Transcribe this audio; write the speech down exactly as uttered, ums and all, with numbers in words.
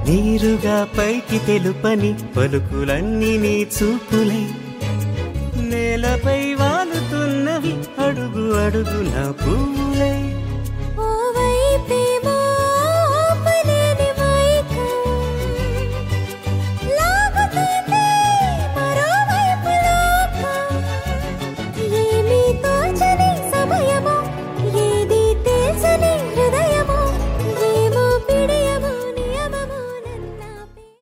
నీరుగా పైకి తెలుపని పలుకులన్నీ నీ చూపులై నేలపై వాలుతున్నవి అడుగు అడుగు నా పువ్వులై